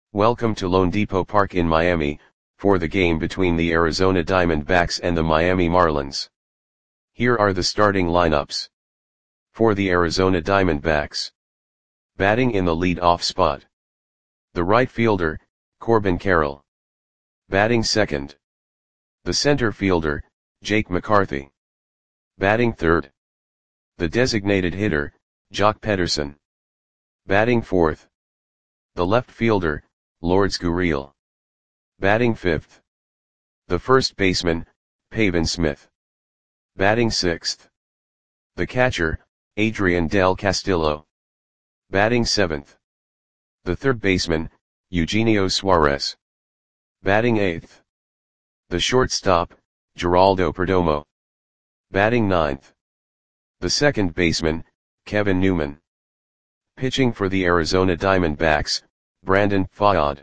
Welcome to loanDepot Park in Miami, for the game between the Arizona Diamondbacks and the Miami Marlins. Here are the starting lineups. For the Arizona Diamondbacks. Batting in the lead-off spot. The right fielder, Corbin Carroll. Batting second. The center fielder, Jake McCarthy. Batting third. The designated hitter, Joc Pederson. Batting fourth. The left fielder, Lourdes Gurriel. Batting fifth. The first baseman, Pavin Smith. Batting sixth. The catcher, Adrian Del Castillo. Batting seventh. The third baseman, Eugenio Suarez. Batting eighth. The shortstop, Geraldo Perdomo. Batting ninth. The second baseman, Kevin Newman. Pitching for the Arizona Diamondbacks, Brandon Pfaadt.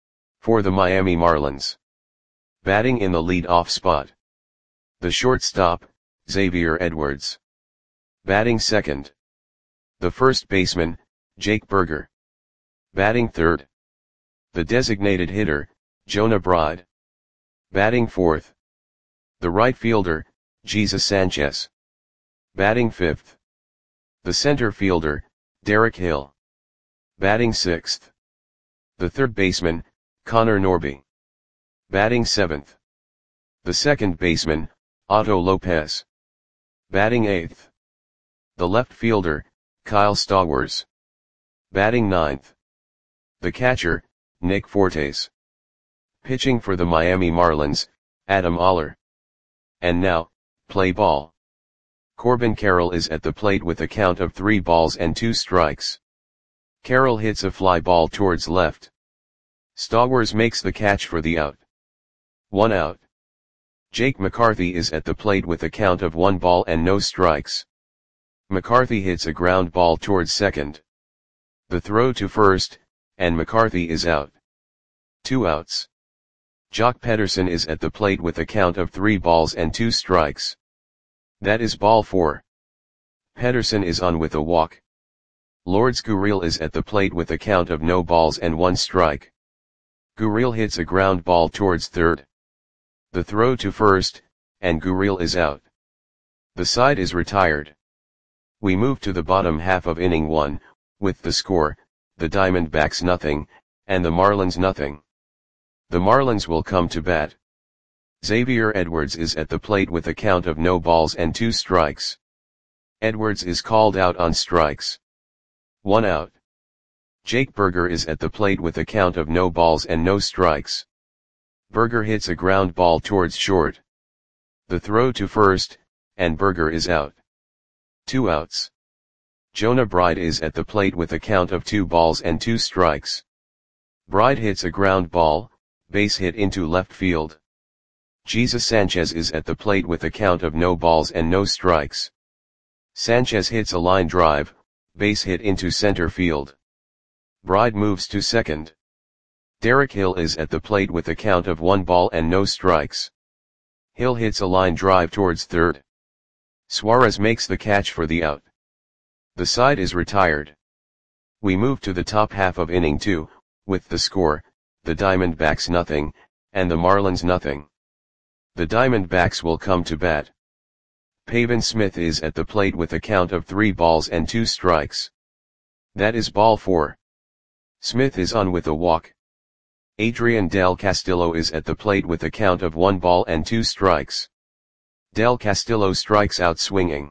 For the Miami Marlins. Batting in the lead-off spot. The shortstop, Xavier Edwards. Batting second. The first baseman, Jake Burger. Batting third. The designated hitter, Jonah Bride. Batting fourth. The right fielder, Jesus Sanchez. Batting fifth. The center fielder, Derek Hill. Batting sixth. The third baseman, Connor Norby. Batting seventh. The second baseman, Otto Lopez. Batting eighth. The left fielder, Kyle Stowers. Batting ninth. The catcher, Nick Fortes. Pitching for the Miami Marlins, Adam Oller. And now, play ball. Corbin Carroll is at the plate with a count of 3 balls and 2 strikes. Carroll hits a fly ball towards left. Stowers makes the catch for the out. 1 out. Jake McCarthy is at the plate with a count of 1 ball and no strikes. McCarthy hits a ground ball towards second. The throw to first, and McCarthy is out. 2 outs. Joc Pederson is at the plate with a count of 3 balls and 2 strikes. That is ball 4. Pederson is on with a walk. Lourdes Gurriel is at the plate with a count of no balls and 1 strike. Gurriel hits a ground ball towards third. The throw to first, and Gurriel is out. The side is retired. We move to the bottom half of inning 1, with the score, the Diamondbacks nothing, and the Marlins nothing. The Marlins will come to bat. Xavier Edwards is at the plate with a count of no balls and 2 strikes. Edwards is called out on strikes. 1 out. Jake Burger is at the plate with a count of no balls and no strikes. Burger hits a ground ball towards short. The throw to first, and Burger is out. 2 outs. Jonah Bride is at the plate with a count of 2 balls and 2 strikes. Bride hits a ground ball, base hit into left field. Jesus Sanchez is at the plate with a count of no balls and no strikes. Sanchez hits a line drive, base hit into center field. Bride moves to second. Derek Hill is at the plate with a count of 1 ball and no strikes. Hill hits a line drive towards third. Suarez makes the catch for the out. The side is retired. We move to the top half of inning 2, with the score, the Diamondbacks nothing, and the Marlins nothing. The Diamondbacks will come to bat. Pavin Smith is at the plate with a count of 3 balls and 2 strikes. That is ball 4. Smith is on with a walk. Adrian Del Castillo is at the plate with a count of 1 ball and 2 strikes. Del Castillo strikes out swinging.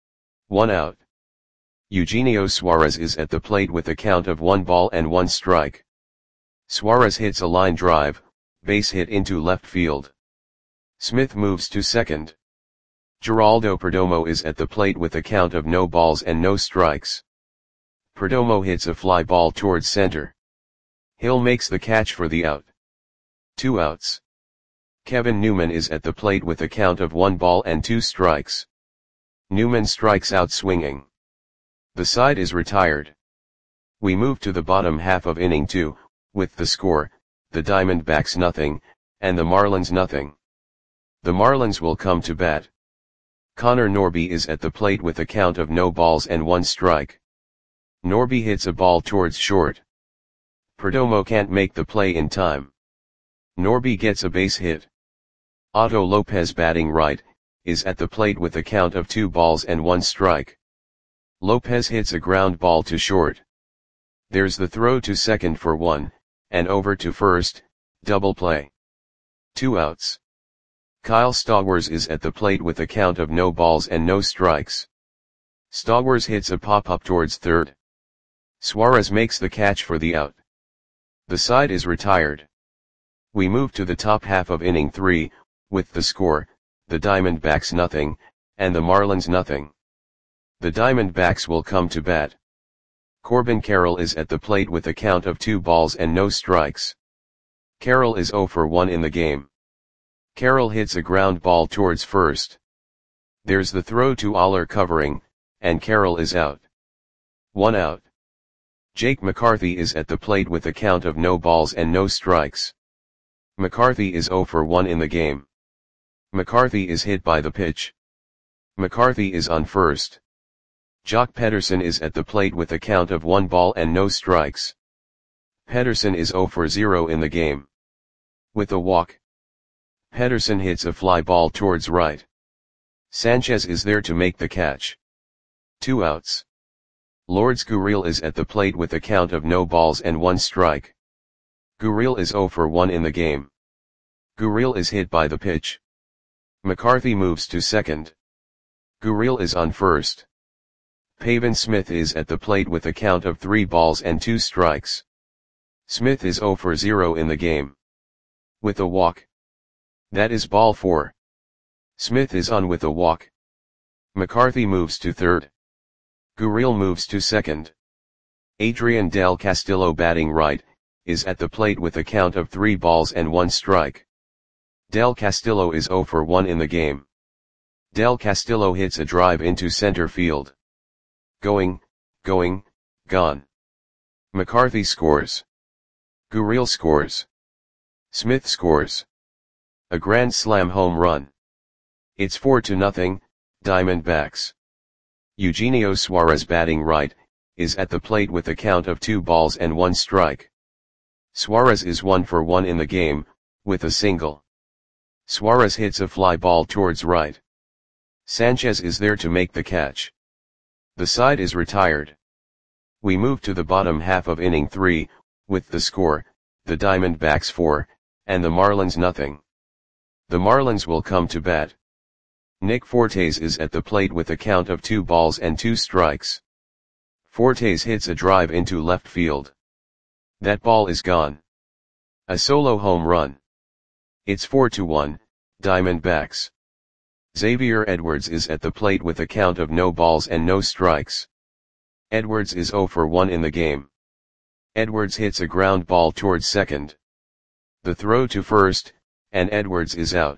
1 out. Eugenio Suarez is at the plate with a count of 1 ball and 1 strike. Suarez hits a line drive, base hit into left field. Smith moves to second. Geraldo Perdomo is at the plate with a count of no balls and no strikes. Perdomo hits a fly ball towards center. Hill makes the catch for the out. 2 outs. Kevin Newman is at the plate with a count of 1 ball and 2 strikes. Newman strikes out swinging. The side is retired. We move to the bottom half of inning 2, with the score, the Diamondbacks nothing, and the Marlins nothing. The Marlins will come to bat. Connor Norby is at the plate with a count of no balls and 1 strike. Norby hits a ball towards short. Perdomo can't make the play in time. Norby gets a base hit. Otto Lopez batting right, is at the plate with a count of 2 balls and 1 strike. Lopez hits a ground ball to short. There's the throw to second for 1, and over to first, double play. 2 outs. Kyle Stowers is at the plate with a count of no balls and no strikes. Stowers hits a pop-up towards third. Suarez makes the catch for the out. The side is retired. We move to the top half of inning 3, with the score, the Diamondbacks nothing, and the Marlins nothing. The Diamondbacks will come to bat. Corbin Carroll is at the plate with a count of 2 balls and no strikes. Carroll is 0 for 1 in the game. Carroll hits a ground ball towards first. There's the throw to Aller covering, and Carroll is out. 1 out. Jake McCarthy is at the plate with a count of no balls and no strikes. McCarthy is 0 for 1 in the game. McCarthy is hit by the pitch. McCarthy is on first. Jock Pederson is at the plate with a count of 1 ball and no strikes. Pederson is 0 for 0 in the game. With a walk, Pederson hits a fly ball towards right. Sanchez is there to make the catch. 2 outs. Lourdes Gurriel is at the plate with a count of no balls and 1 strike. Gurriel is 0 for 1 in the game. Gurriel is hit by the pitch. McCarthy moves to second. Gurriel is on first. Pavin Smith is at the plate with a count of 3 balls and 2 strikes. Smith is 0 for 0 in the game. With a walk. That is ball 4. Smith is on with a walk. McCarthy moves to third. Gurriel moves to second. Adrian Del Castillo batting right, is at the plate with a count of 3 balls and 1 strike. Del Castillo is 0 for 1 in the game. Del Castillo hits a drive into center field. Going, gone. McCarthy scores. Gurriel scores. Smith scores. A grand slam home run. It's 4-0, Diamondbacks. Eugenio Suarez batting right, is at the plate with a count of 2 balls and 1 strike. Suarez is 1 for 1 in the game, with a single. Suarez hits a fly ball towards right. Sanchez is there to make the catch. The side is retired. We move to the bottom half of inning 3, with the score, the Diamondbacks 4, and the Marlins nothing. The Marlins will come to bat. Nick Fortes is at the plate with a count of 2 balls and 2 strikes. Fortes hits a drive into left field. That ball is gone. A solo home run. It's 4-1, Diamondbacks. Xavier Edwards is at the plate with a count of no balls and no strikes. Edwards is 0 for 1 in the game. Edwards hits a ground ball towards second. The throw to first, and Edwards is out.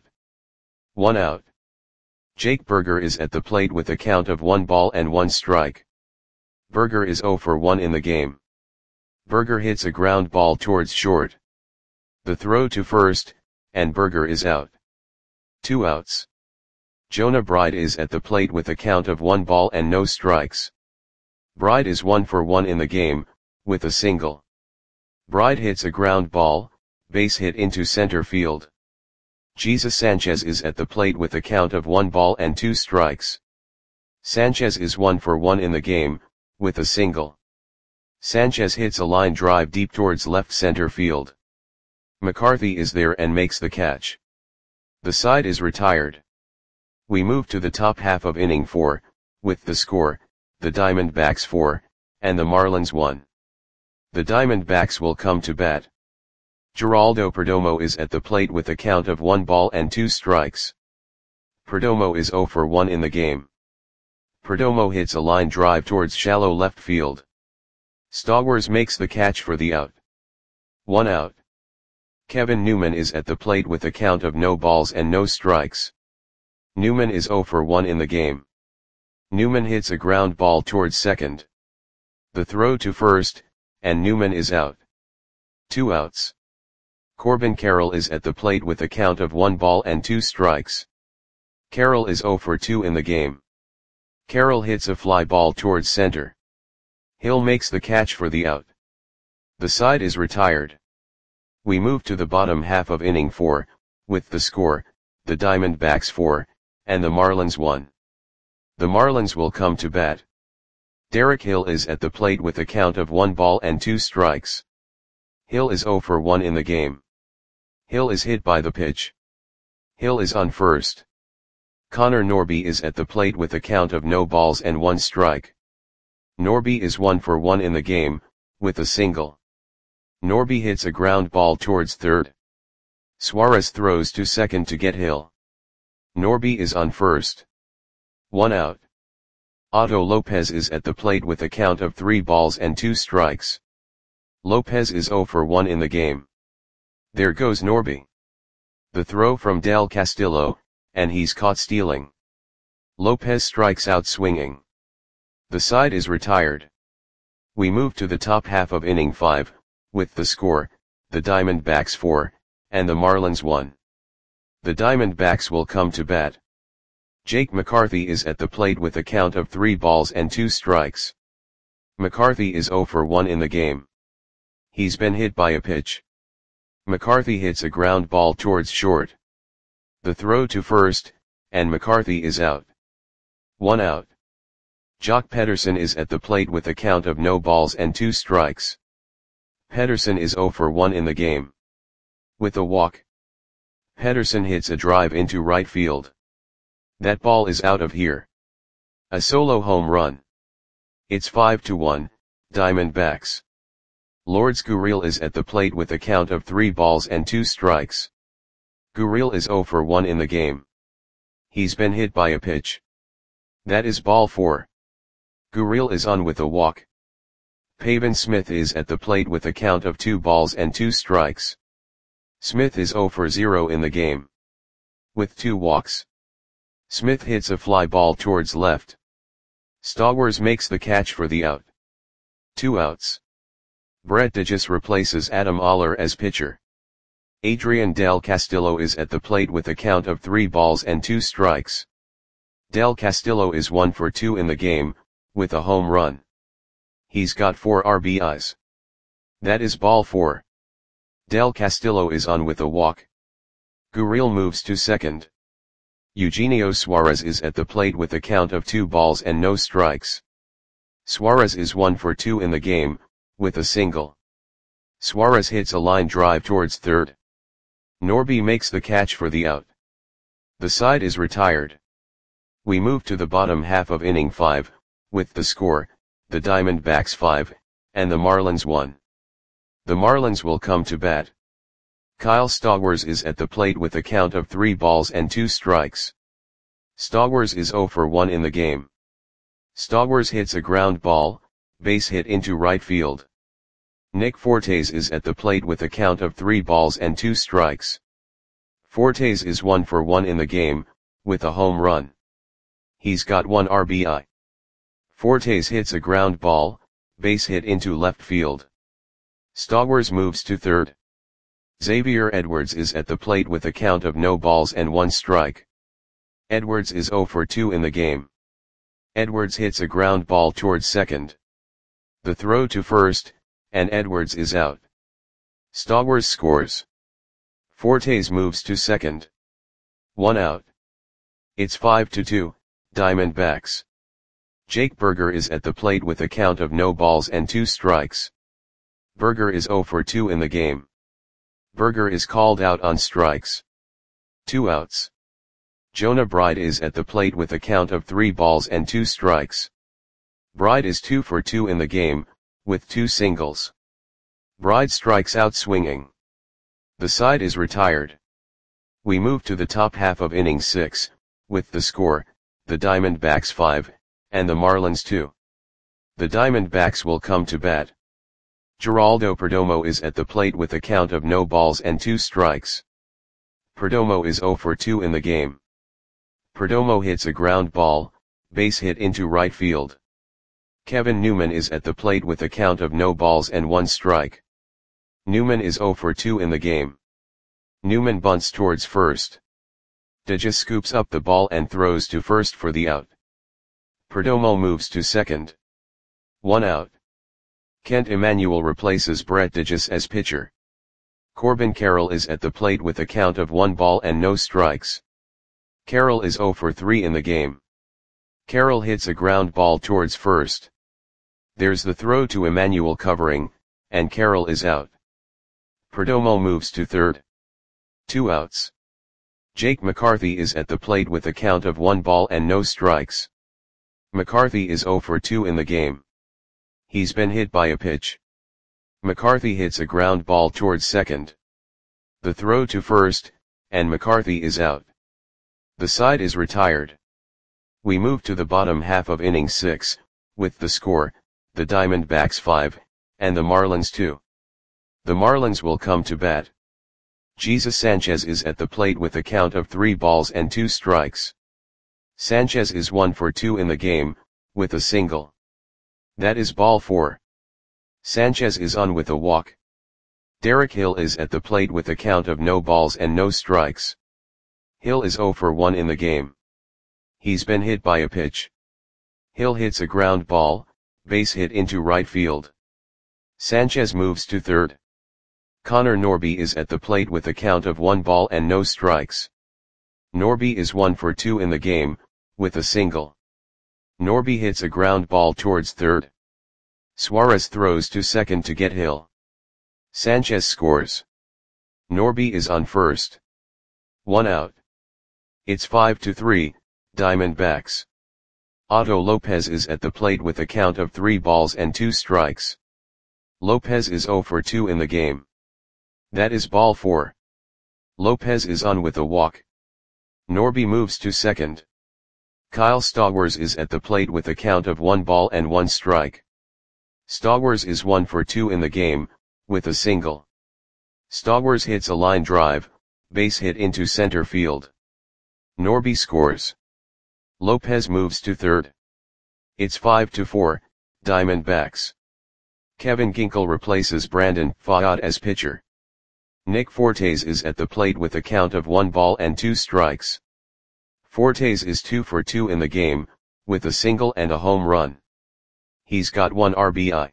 1 out. Jake Burger is at the plate with a count of 1 ball and 1 strike. Burger is 0 for 1 in the game. Burger hits a ground ball towards short. The throw to first, and Burger is out. 2 outs. Jonah Bride is at the plate with a count of 1 ball and no strikes. Bride is 1 for 1 in the game, with a single. Bride hits a ground ball, base hit into center field. Jesus Sanchez is at the plate with a count of 1 ball and 2 strikes. Sanchez is 1 for 1 in the game, with a single. Sanchez hits a line drive deep towards left center field. McCarthy is there and makes the catch. The side is retired. We move to the top half of inning 4, with the score, the Diamondbacks 4, and the Marlins 1. The Diamondbacks will come to bat. Geraldo Perdomo is at the plate with a count of 1 ball and 2 strikes. Perdomo is 0 for 1 in the game. Perdomo hits a line drive towards shallow left field. Stowers makes the catch for the out. 1 out. Kevin Newman is at the plate with a count of no balls and no strikes. Newman is 0 for 1 in the game. Newman hits a ground ball towards second. The throw to first, and Newman is out. 2 outs. Corbin Carroll is at the plate with a count of 1 ball and 2 strikes. Carroll is 0 for 2 in the game. Carroll hits a fly ball towards center. Hill makes the catch for the out. The side is retired. We move to the bottom half of inning 4, with the score, the Diamondbacks 4, and the Marlins 1. The Marlins will come to bat. Derek Hill is at the plate with a count of 1 ball and 2 strikes. Hill is 0 for 1 in the game. Hill is hit by the pitch. Hill is on first. Connor Norby is at the plate with a count of no balls and 1 strike. Norby is 1 for 1 in the game, with a single. Norby hits a ground ball towards third. Suarez throws to second to get Hill. Norby is on first. 1 out. Otto Lopez is at the plate with a count of 3 balls and 2 strikes. Lopez is 0 for 1 in the game. There goes Norby. The throw from Del Castillo, and he's caught stealing. Lopez strikes out swinging. The side is retired. We move to the top half of inning 5, with the score, the Diamondbacks 4, and the Marlins 1. The Diamondbacks will come to bat. Jake McCarthy is at the plate with a count of 3 balls and 2 strikes. McCarthy is 0 for 1 in the game. He's been hit by a pitch. McCarthy hits a ground ball towards short. The throw to first, and McCarthy is out. 1 out. Jock Pederson is at the plate with a count of no balls and 2 strikes. Pederson is 0 for 1 in the game. With a walk. Pederson hits a drive into right field. That ball is out of here. A solo home run. It's 5-1, Diamondbacks. Lourdes Gurriel is at the plate with a count of 3 balls and 2 strikes. Gurriel is 0 for 1 in the game. He's been hit by a pitch. That is ball 4. Gurriel is on with a walk. Pavin Smith is at the plate with a count of 2 balls and 2 strikes. Smith is 0 for 0 in the game. With 2 walks. Smith hits a fly ball towards left. Stowers makes the catch for the out. 2 outs. Brett Digis replaces Adam Oller as pitcher. Adrian Del Castillo is at the plate with a count of 3 balls and 2 strikes. Del Castillo is 1 for 2 in the game, with a home run. He's got 4 RBIs. That is ball 4. Del Castillo is on with a walk. Gurriel moves to second. Eugenio Suarez is at the plate with a count of 2 balls and no strikes. Suarez is 1 for 2 in the game, with a single. Suarez hits a line drive towards third. Norby makes the catch for the out. The side is retired. We move to the bottom half of inning 5, with the score, the Diamondbacks 5, and the Marlins 1. The Marlins will come to bat. Kyle Stowers is at the plate with a count of 3 balls and 2 strikes. Stowers is 0 for 1 in the game. Stowers hits a ground ball, base hit into right field. Nick Fortes is at the plate with a count of 3 balls and 2 strikes. Fortes is 1 for 1 in the game, with a home run. He's got 1 RBI. Fortes hits a ground ball, base hit into left field. Stowers moves to third. Xavier Edwards is at the plate with a count of no balls and 1 strike. Edwards is 0 for 2 in the game. Edwards hits a ground ball towards second. The throw to first, and Edwards is out. Stowers scores. Fortes moves to second. 1 out. It's 5-2, Diamondbacks. Jake Burger is at the plate with a count of no balls and 2 strikes. Burger is 0 for 2 in the game. Burger is called out on strikes. 2 outs. Jonah Bride is at the plate with a count of 3 balls and 2 strikes. Bride is 2 for 2 in the game, with 2 singles. Bride strikes out swinging. The side is retired. We move to the top half of inning 6, with the score, the Diamondbacks 5, and the Marlins 2. The Diamondbacks will come to bat. Geraldo Perdomo is at the plate with a count of no balls and 2 strikes. Perdomo is 0 for 2 in the game. Perdomo hits a ground ball, base hit into right field. Kevin Newman is at the plate with a count of no balls and 1 strike. Newman is 0 for 2 in the game. Newman bunts towards first. Digis scoops up the ball and throws to first for the out. Perdomo moves to second. 1 out. Kent Emanuel replaces Brett Digis as pitcher. Corbin Carroll is at the plate with a count of 1 ball and no strikes. Carroll is 0 for 3 in the game. Carroll hits a ground ball towards first. There's the throw to Emanuel covering, and Carroll is out. Perdomo moves to third. 2 outs. Jake McCarthy is at the plate with a count of 1 ball and no strikes. McCarthy is 0 for 2 in the game. He's been hit by a pitch. McCarthy hits a ground ball towards second. The throw to first, and McCarthy is out. The side is retired. We move to the bottom half of inning 6, with the score, the Diamondbacks 5, and the Marlins 2. The Marlins will come to bat. Jesus Sanchez is at the plate with a count of 3 balls and 2 strikes. Sanchez is 1 for 2 in the game, with a single. That is ball 4. Sanchez is on with a walk. Derek Hill is at the plate with a count of no balls and no strikes. Hill is 0 for 1 in the game. He's been hit by a pitch. Hill hits a ground ball, base hit into right field. Sanchez moves to third. Connor Norby is at the plate with a count of 1 ball and no strikes. Norby is 1 for 2 in the game, with a single. Norby hits a ground ball towards third. Suarez throws to second to get Hill. Sanchez scores. Norby is on first. 1 out. It's 5-3, Diamondbacks. Otto Lopez is at the plate with a count of 3 balls and 2 strikes. Lopez is 0 for 2 in the game. That is ball 4. Lopez is on with a walk. Norby moves to second. Kyle Stowers is at the plate with a count of 1 ball and 1 strike. Stowers is 1 for 2 in the game, with a single. Stowers hits a line drive, base hit into center field. Norby scores. Lopez moves to third. It's 5-4, Diamondbacks. Kevin Ginkel replaces Brandon Pfaadt as pitcher. Nick Fortes is at the plate with a count of 1 ball and 2 strikes. Fortes is 2 for 2 in the game, with a single and a home run. He's got 1 RBI.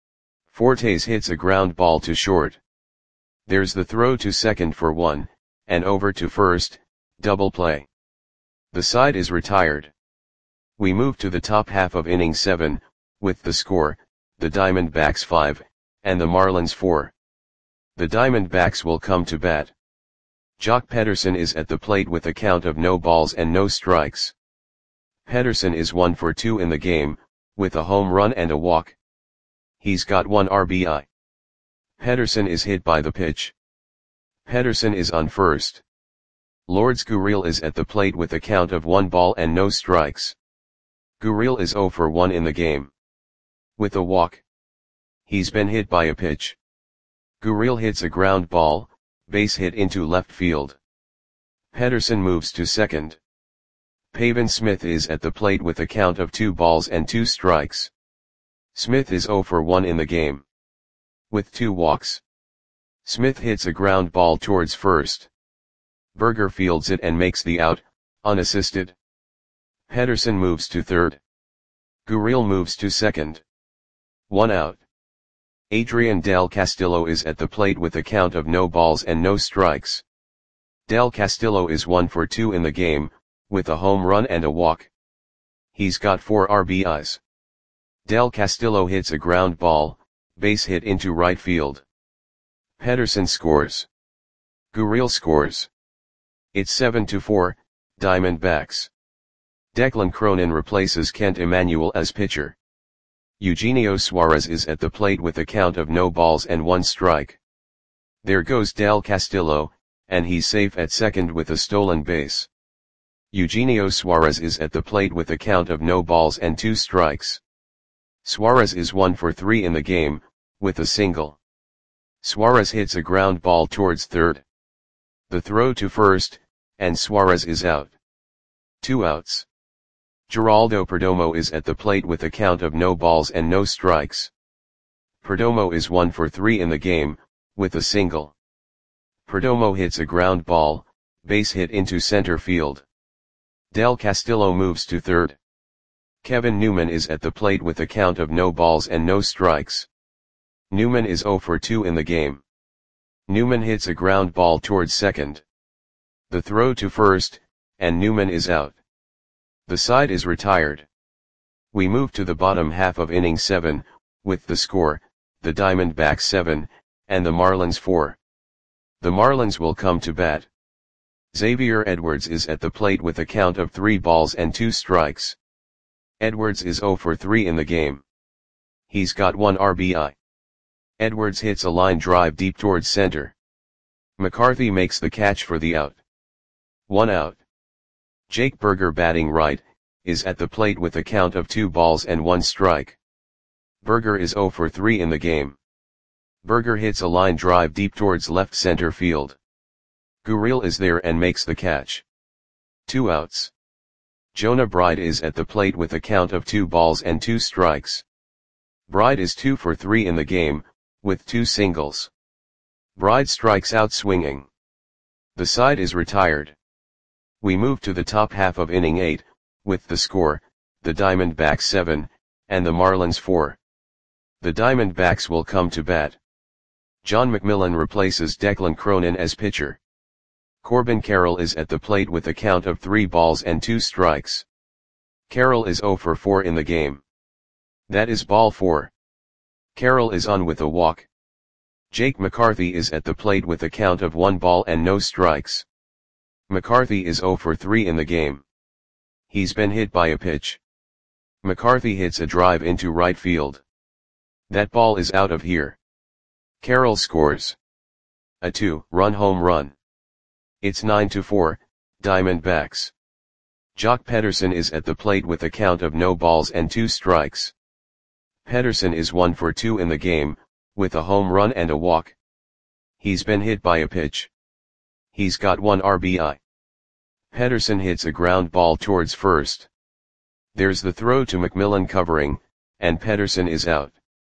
Fortes hits a ground ball to short. There's the throw to second for 1, and over to first, double play. The side is retired. We move to the top half of inning 7, with the score, the Diamondbacks 5, and the Marlins 4. The Diamondbacks will come to bat. Jock Pederson is at the plate with a count of no balls and no strikes. Pederson is 1 for 2 in the game, with a home run and a walk. He's got 1 RBI. Pederson is hit by the pitch. Pederson is on first. Lourdes Gurriel is at the plate with a count of 1 ball and no strikes. Gurriel is 0 for 1 in the game. With a walk. He's been hit by a pitch. Gurriel hits a ground ball, base hit into left field. Pederson moves to second. Pavin Smith is at the plate with a count of 2 balls and 2 strikes. Smith is 0 for 1 in the game. With 2 walks. Smith hits a ground ball towards first. Berger fields it and makes the out, unassisted. Pederson moves to third. Gurriel moves to second. 1 out. Adrian Del Castillo is at the plate with a count of no balls and no strikes. Del Castillo is 1 for 2 in the game, with a home run and a walk. He's got 4 RBIs. Del Castillo hits a ground ball, base hit into right field. Pederson scores. Gurriel scores. It's 7-4, Diamondbacks. Declan Cronin replaces Kent Emanuel as pitcher. Eugenio Suarez is at the plate with a count of no balls and 1 strike. There goes Del Castillo, and he's safe at second with a stolen base. Eugenio Suarez is at the plate with a count of no balls and 2 strikes. Suarez is 1 for 3 in the game, with a single. Suarez hits a ground ball towards third. The throw to first, and Suarez is out. 2 outs. Geraldo Perdomo is at the plate with a count of no balls and no strikes. Perdomo is 1 for 3 in the game, with a single. Perdomo hits a ground ball, base hit into center field. Del Castillo moves to third. Kevin Newman is at the plate with a count of no balls and no strikes. Newman is 0 for 2 in the game. Newman hits a ground ball towards second. The throw to first, and Newman is out. The side is retired. We move to the bottom half of inning 7, with the score, the Diamondbacks 7, and the Marlins 4. The Marlins will come to bat. Xavier Edwards is at the plate with a count of 3 balls and 2 strikes. Edwards is 0 for 3 in the game. He's got 1 RBI. Edwards hits a line drive deep towards center. McCarthy makes the catch for the out. 1 out. Jake Burger, batting right, is at the plate with a count of 2 balls and 1 strike. Burger is 0 for 3 in the game. Burger hits a line drive deep towards left center field. Gurriel is there and makes the catch. 2 outs. Jonah Bride is at the plate with a count of 2 balls and 2 strikes. Bride is 2 for 3 in the game, with 2 singles. Bride strikes out swinging. The side is retired. We move to the top half of inning 8, with the score, the Diamondbacks 7, and the Marlins 4. The Diamondbacks will come to bat. John McMillon replaces Declan Cronin as pitcher. Corbin Carroll is at the plate with a count of 3 balls and 2 strikes. Carroll is 0 for 4 in the game. That is ball 4. Carroll is on with a walk. Jake McCarthy is at the plate with a count of 1 ball and no strikes. McCarthy is 0 for 3 in the game. He's been hit by a pitch. McCarthy hits a drive into right field. That ball is out of here. Carroll scores a 2-run home run. It's 9-4, Diamondbacks. Jock Pederson is at the plate with a count of no balls and 2 strikes. Pederson is 1 for 2 in the game, with a home run and a walk. He's been hit by a pitch. He's got 1 RBI. Pederson hits a ground ball towards first. There's the throw to McMillon covering, and Pederson is out.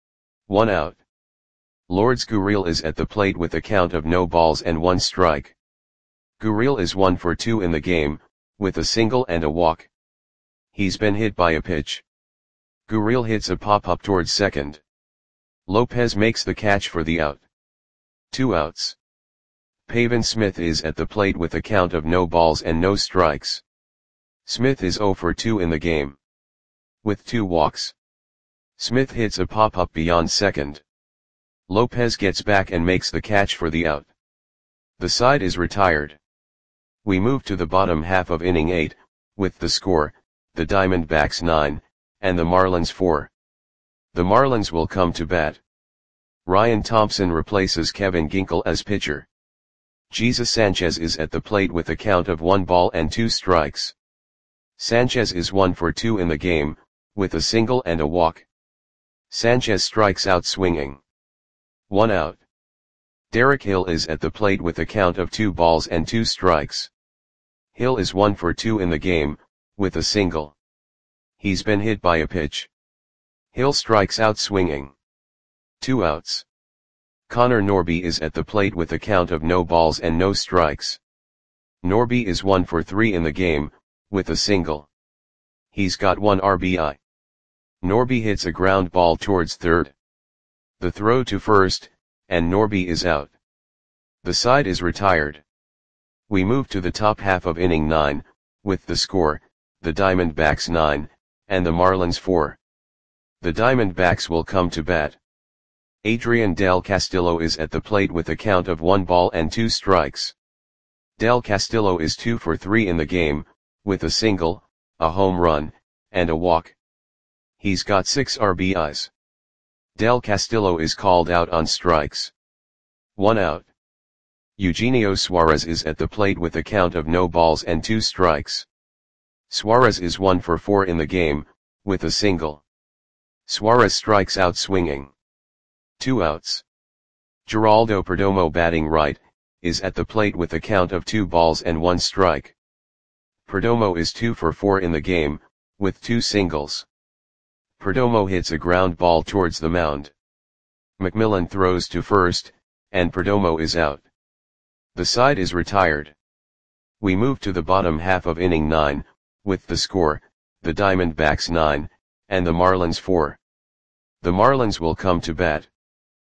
1 out. Lourdes Gurriel is at the plate with a count of no balls and 1 strike. Gurriel is 1 for 2 in the game, with a single and a walk. He's been hit by a pitch. Gurriel hits a pop-up towards second. Lopez makes the catch for the out. 2 outs. Pavin Smith is at the plate with a count of no balls and no strikes. Smith is 0 for 2 in the game. With 2 walks. Smith hits a pop-up beyond second. Lopez gets back and makes the catch for the out. The side is retired. We move to the bottom half of inning 8, with the score, the Diamondbacks 9, and the Marlins 4. The Marlins will come to bat. Ryan Thompson replaces Kevin Ginkel as pitcher. Jesus Sanchez is at the plate with a count of 1 ball and 2 strikes. Sanchez is 1 for 2 in the game, with a single and a walk. Sanchez strikes out swinging. 1 out. Derek Hill is at the plate with a count of 2 balls and 2 strikes. Hill is 1 for 2 in the game, with a single. He's been hit by a pitch. Hill strikes out swinging. 2 outs. Connor Norby is at the plate with a count of no balls and no strikes. Norby is 1 for 3 in the game, with a single. He's got 1 RBI. Norby hits a ground ball towards third. The throw to first, and Norby is out. The side is retired. We move to the top half of inning 9, with the score, the Diamondbacks 9, and the Marlins 4. The Diamondbacks will come to bat. Adrian Del Castillo is at the plate with a count of 1 ball and 2 strikes. Del Castillo is 2 for 3 in the game, with a single, a home run, and a walk. He's got 6 RBIs. Del Castillo is called out on strikes. 1 out. Eugenio Suarez is at the plate with a count of no balls and 2 strikes. Suarez is 1 for 4 in the game, with a single. Suarez strikes out swinging. 2 outs. Geraldo Perdomo, batting right, is at the plate with a count of 2 balls and 1 strike. Perdomo is 2 for 4 in the game, with 2 singles. Perdomo hits a ground ball towards the mound. McMillon throws to first, and Perdomo is out. The side is retired. We move to the bottom half of inning 9, with the score, the Diamondbacks 9, and the Marlins 4. The Marlins will come to bat.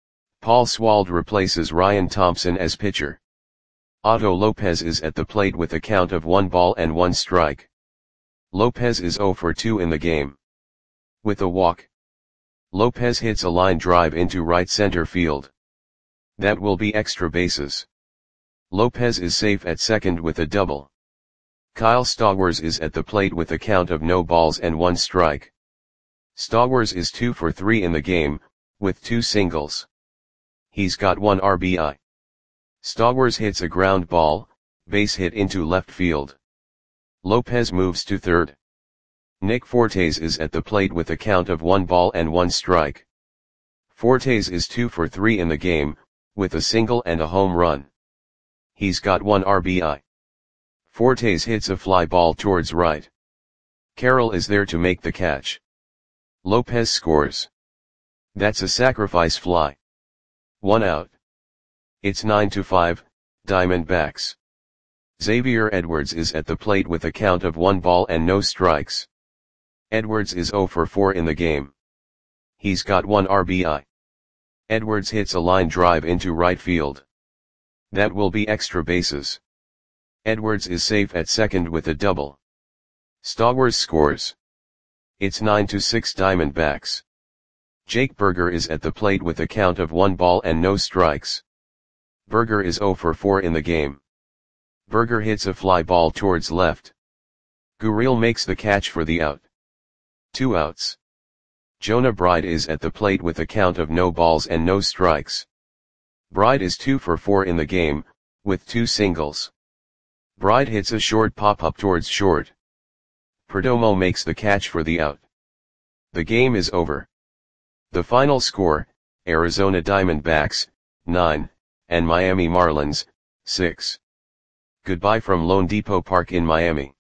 Paul Swald replaces Ryan Thompson as pitcher. Otto Lopez is at the plate with a count of 1 ball and 1 strike. Lopez is 0 for 2 in the game. With a walk, Lopez hits a line drive into right center field. That will be extra bases. Lopez is safe at second with a double. Kyle Stowers is at the plate with a count of no balls and 1 strike. Stowers is 2 for 3 in the game, with 2 singles. He's got 1 RBI. Stowers hits a ground ball, base hit into left field. Lopez moves to third. Nick Fortes is at the plate with a count of 1 ball and 1 strike. Fortes is 2 for 3 in the game, with a single and a home run. He's got 1 RBI. Fortes hits a fly ball towards right. Carroll is there to make the catch. Lopez scores. That's a sacrifice fly. 1 out. It's 9-5, Diamondbacks. Xavier Edwards is at the plate with a count of 1 ball and no strikes. Edwards is 0 for 4 in the game. He's got 1 RBI. Edwards hits a line drive into right field. That will be extra bases. Edwards is safe at second with a double. Stowers scores. It's 9-6 Diamondbacks. Jake Burger is at the plate with a count of 1 ball and no strikes. Burger is 0 for 4 in the game. Burger hits a fly ball towards left. Gurriel makes the catch for the out. 2 outs. Jonah Bride is at the plate with a count of no balls and no strikes. Bride is 2 for 4 in the game, with 2 singles. Bride hits a short pop-up towards short. Perdomo makes the catch for the out. The game is over. The final score, Arizona Diamondbacks, 9, and Miami Marlins, 6. Goodbye from Lone Depot Park in Miami.